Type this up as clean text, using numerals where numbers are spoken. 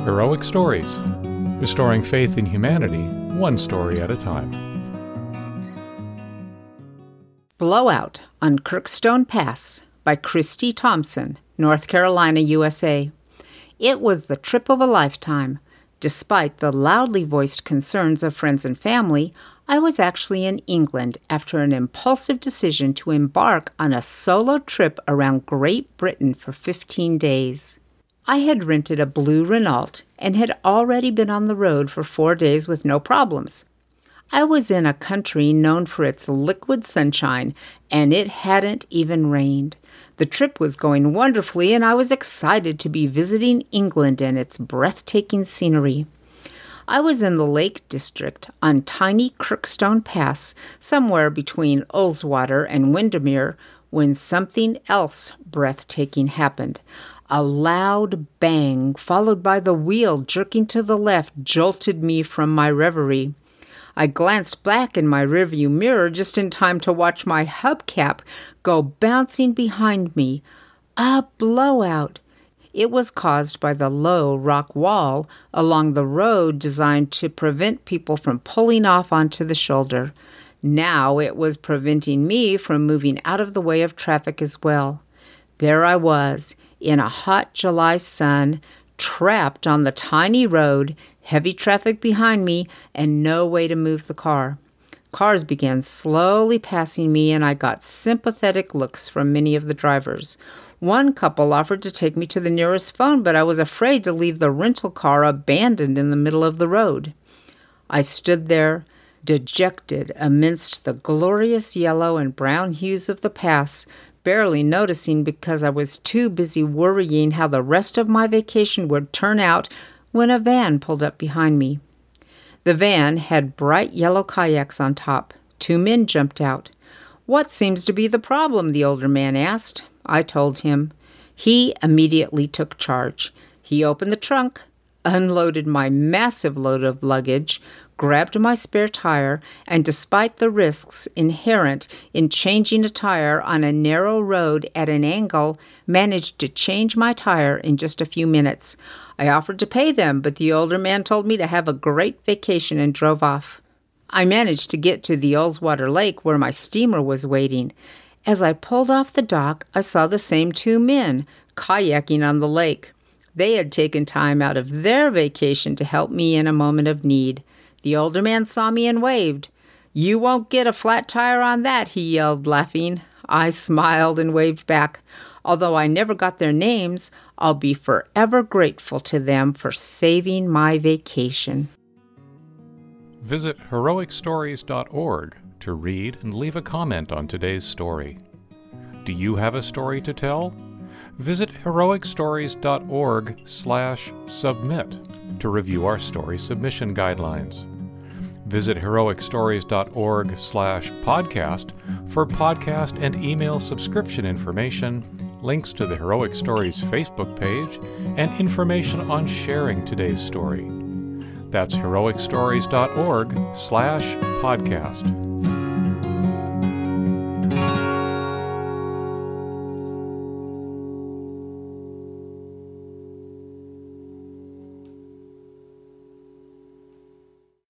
Heroic Stories, restoring faith in humanity, one story at a time. Blowout on Kirkstone Pass by Christy Thompson, North Carolina, USA. It was the trip of a lifetime. Despite the loudly voiced concerns of friends and family, I was actually in England after an impulsive decision to embark on a solo trip around Great Britain for 15 days. I had rented a blue Renault and had already been on the road for 4 days with no problems. I was in a country known for its liquid sunshine, and it hadn't even rained. The trip was going wonderfully, and I was excited to be visiting England and its breathtaking scenery. I was in the Lake District on tiny Kirkstone Pass, somewhere between Ullswater and Windermere, when something else breathtaking happened. A loud bang, followed by the wheel jerking to the left, jolted me from my reverie. I glanced back in my rearview mirror just in time to watch my hubcap go bouncing behind me. A blowout. It was caused by the low rock wall along the road designed to prevent people from pulling off onto the shoulder. Now it was preventing me from moving out of the way of traffic as well. There I was, in a hot July sun, trapped on the tiny road, heavy traffic behind me, and no way to move the car. Cars began slowly passing me, and I got sympathetic looks from many of the drivers. One couple offered to take me to the nearest phone, but I was afraid to leave the rental car abandoned in the middle of the road. I stood there, dejected amidst the glorious yellow and brown hues of the pass, barely noticing because I was too busy worrying how the rest of my vacation would turn out when a van pulled up behind me. The van had bright yellow kayaks on top. 2 men jumped out. "What seems to be the problem?" the older man asked. I told him. He immediately took charge. He opened the trunk, unloaded my massive load of luggage, grabbed my spare tire, and despite the risks inherent in changing a tire on a narrow road at an angle, managed to change my tire in just a few minutes. I offered to pay them, but the older man told me to have a great vacation and drove off. I managed to get to the Ullswater Lake where my steamer was waiting. As I pulled off the dock, I saw the same 2 men kayaking on the lake. They had taken time out of their vacation to help me in a moment of need. The older man saw me and waved. "You won't get a flat tire on that," he yelled, laughing. I smiled and waved back. Although I never got their names, I'll be forever grateful to them for saving my vacation. Visit heroicstories.org to read and leave a comment on today's story. Do you have a story to tell? Visit heroicstories.org/submit to review our story submission guidelines. Visit heroicstories.org/podcast for podcast and email subscription information, links to the Heroic Stories Facebook page, and information on sharing today's story. That's heroicstories.org/podcast.